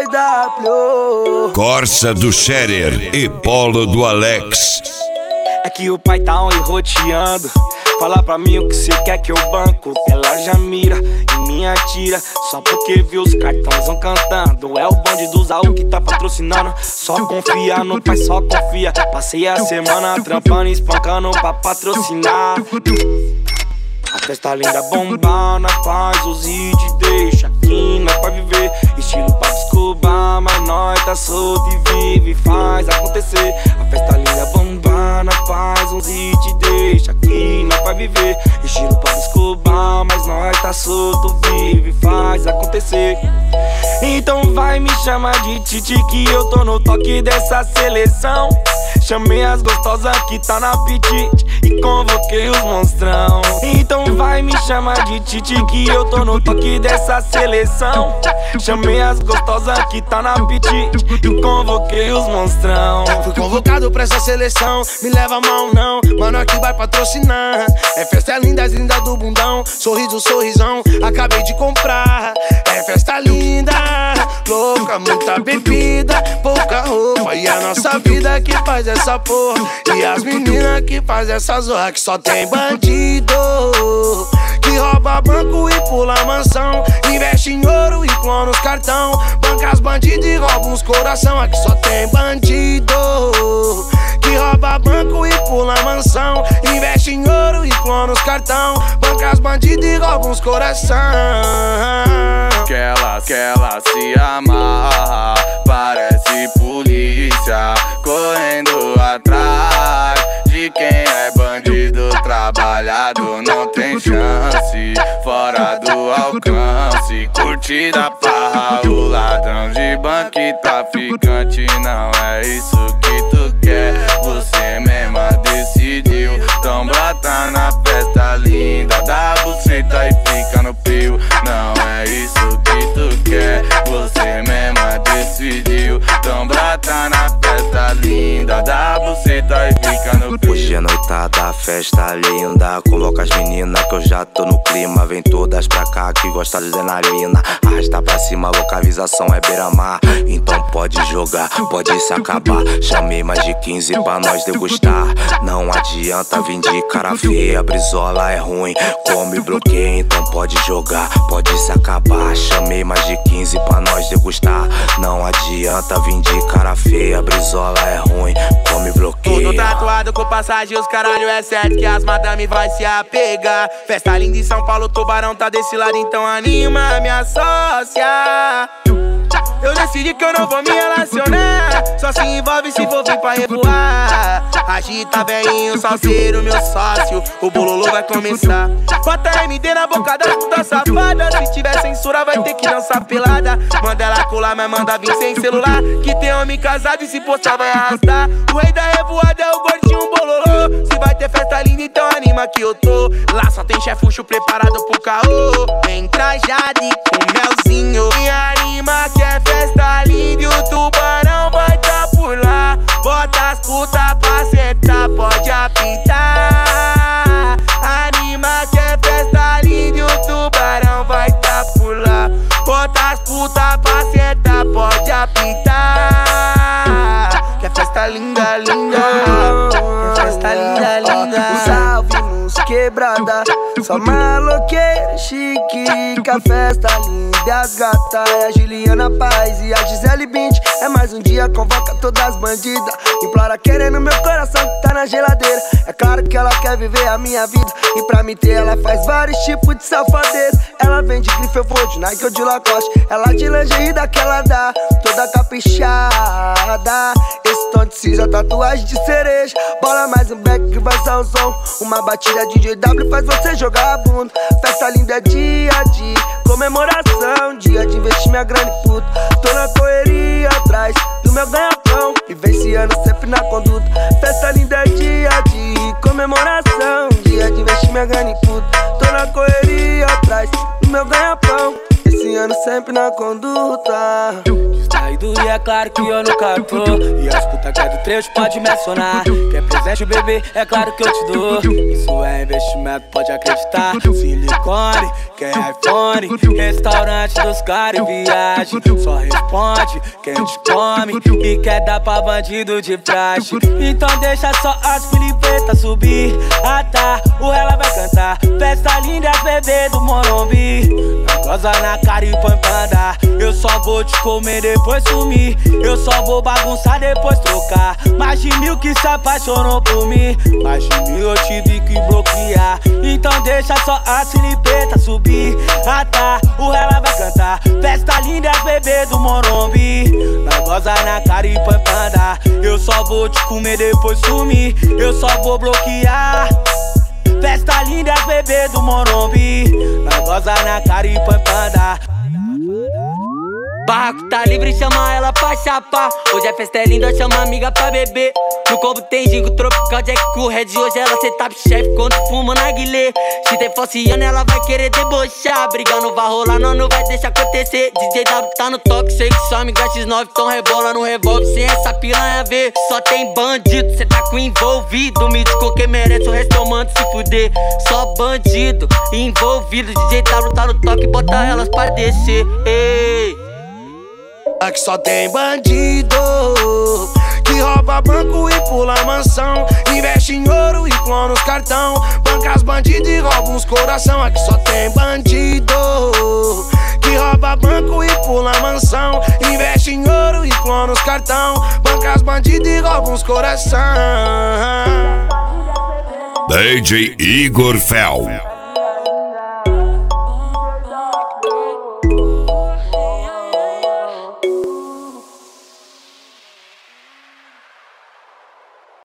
2W. Corsa do Scherer e Polo do Alex. É que o pai tá roteando. Fala pra mim o que cê quer que eu banco. Ela já mira e me atira só porque viu os cartãozão cantando. É o bonde do Zaú que tá patrocinando. Só confia no pai, só confia. Passei a semana trampando e espancando pra patrocinar. A festa linda bombando, faz os hits, deixa aqui, nós pode viver. Estilo pra desculpar, mas nós tá solto e vive, faz acontecer. A festa linda bombando, faz uns hits, deixa aqui, nós pode viver. Estilo pra desculpar, mas nós tá solto, vive, faz acontecer. Então vai me chamar de Titi que eu tô no toque dessa seleção. Chamei as gostosas que tá na apetite e convoquei os monstrão. Então vai me chamar de Titi que eu tô no toque dessa seleção. Chamei as gostosas que tá na apetite e convoquei os monstrão. Fui convocado pra essa seleção, me leva a mão não, mano aqui vai patrocinar. É festa linda, linda do bundão, sorriso, sorrisão, acabei de comprar. É festa linda, louca, muita bebida, pouca roupa. E a nossa vida que faz essa porra, e as meninas que faz essa zorra. Que só tem bandido que rouba banco e pula mansão, investe em ouro e clona os cartão, banca as bandidos e rouba uns coração. Aqui só tem bandido que rouba banco e pula mansão, investe em ouro e clona os cartão, banca as bandidos e rouba uns coração. Que ela se amarra, parece polícia, correndo atrás de quem é bandido. Trabalhado não tem chance, fora do alcance. Curtida parra, o ladrão de banco e traficante. Não é isso que tu quer, você mesma decidiu. Então brota na festa linda, dá buceta e fica no pio. Não é isso que tu quer, você mesma decidiu. Então brota na festa linda, dá buceta e fica no pio. Hoje é noitada, festa linda, convoca as meninas que eu já tô no clima. Vem todas pra cá que gosta de adrenalina. Arrasta pra cima, localização é beira-mar. Então pode jogar, pode se acabar. Chamei mais de 15 pra nós degustar. Não adianta vir de cara feia, brisola é ruim, come bloqueia. Então pode jogar, pode se acabar. Chamei mais de 15 pra nós degustar. Não adianta vir de cara feia, brisola é ruim, come bloqueia. Tudo tatuado com passagem, os caralho é certo que as madame vai se apegar. Festa linda em São Paulo, Tubarão tá desse lado, então anima minha sócia. Eu decidi que eu não vou me relacionar, só se envolve se for vir pra revoar. Agita bem o salseiro, meu sócio, o bololô vai começar. Bota MD na boca da puta safada, se tiver censura vai ter que dançar pelada. Manda ela colar, mas manda vir sem celular, que tem homem casado e se postar vai arrastar. O rei da revoada é o gordinho bololô. Se vai ter festa linda, então anima que eu tô. Lá só tem chefucho preparado pro caô. Vem trajado e com melzinho, me anima que é festa linda e o tubarão vai tá por lá. Bota as puta pra sentar, pode apitar. Anima que é festa linda e o tubarão vai tá por lá. Bota as puta pra sentar, pode apitar. Que é festa linda, linda. Que é festa linda, linda. Salve nos quebrada, só maloqueira chique. Que a festa linda e as gata é a Juliana Paz e a Gisele Bint. É mais um dia, convoca todas as bandidas, implora querendo meu coração que tá na geladeira. É claro que ela quer viver a minha vida, e pra me ter ela faz vários tipos de safadeza. Ela vem de grife, eu vou de Nike ou de Lacoste. Ela de lingerie daquela dá, toda caprichada. Esse tom de cinza, tatuagem de cereja. Bola mais um back que vai ser um som. Uma batida de GW faz você jogar a bunda. Festa linda é dia de comemoração, dia de investir minha grana e puta. Tô na correria atrás do meu ganha-pão, vivenciando sempre na conduta. Festa linda é dia de comemoração, dia de investir minha grana e puta. Tô na correria atrás do meu ganha-pão. Esse alinhando sempre na conduta. Distraído e é claro que eu nunca tô. E as putas que é do trecho pode me acionar. Quer presente, bebê, é claro que eu te dou. Isso é investimento, pode acreditar. Silicone, quer iPhone, restaurante dos caras e viagem. Só responde quem te come e quer dar pra bandido de praxe. Então deixa só as filipetas subir. Ah tá, o ela vai cantar. Festa linda, bebê do Morumbi. Goza na cara e põe pra andar. Eu só vou te comer, depois sumir. Eu só vou bagunçar, depois trocar. Mais de 1000 que se apaixonou por mim. Mais de 1000 eu tive que bloquear. Então deixa só a silipeta subir. Ah tá, o ela vai cantar. Festa linda, bebê do Morumbi. Nós goza na cara e põe pra andar. Eu só vou te comer, depois sumir. Eu só vou bloquear. Festa linda, bebê do Morumbi. Nós goza na cara e põe pra andar. Barraco tá livre, chama ela pra chapar. Hoje a festa é linda, chama amiga pra beber. No combo tem gingo tropical, Jack com Red. Hoje ela cê tá chefe quando fuma na guilê. Se tem falciano, ela vai querer debochar. Briga não vai rolar, não vai deixar acontecer. DJ W tá no toque, sei que sua amiga X9 então rebola no revólver. Sem essa piranha ver, só tem bandido. Cê tá com envolvido, me diz quem merece, o resto eu mando se fuder. Só bandido envolvido. DJ W tá no toque, bota elas pra descer. Ei. Aqui só tem bandido que rouba banco e pula mansão. Investe em ouro e clona os cartão. Banca as bandidos e rouba uns coração. Aqui só tem bandido que rouba banco e pula mansão. Investe em ouro e clona os cartão. Banca as bandidos e rouba uns coração. DJ Igor Fel.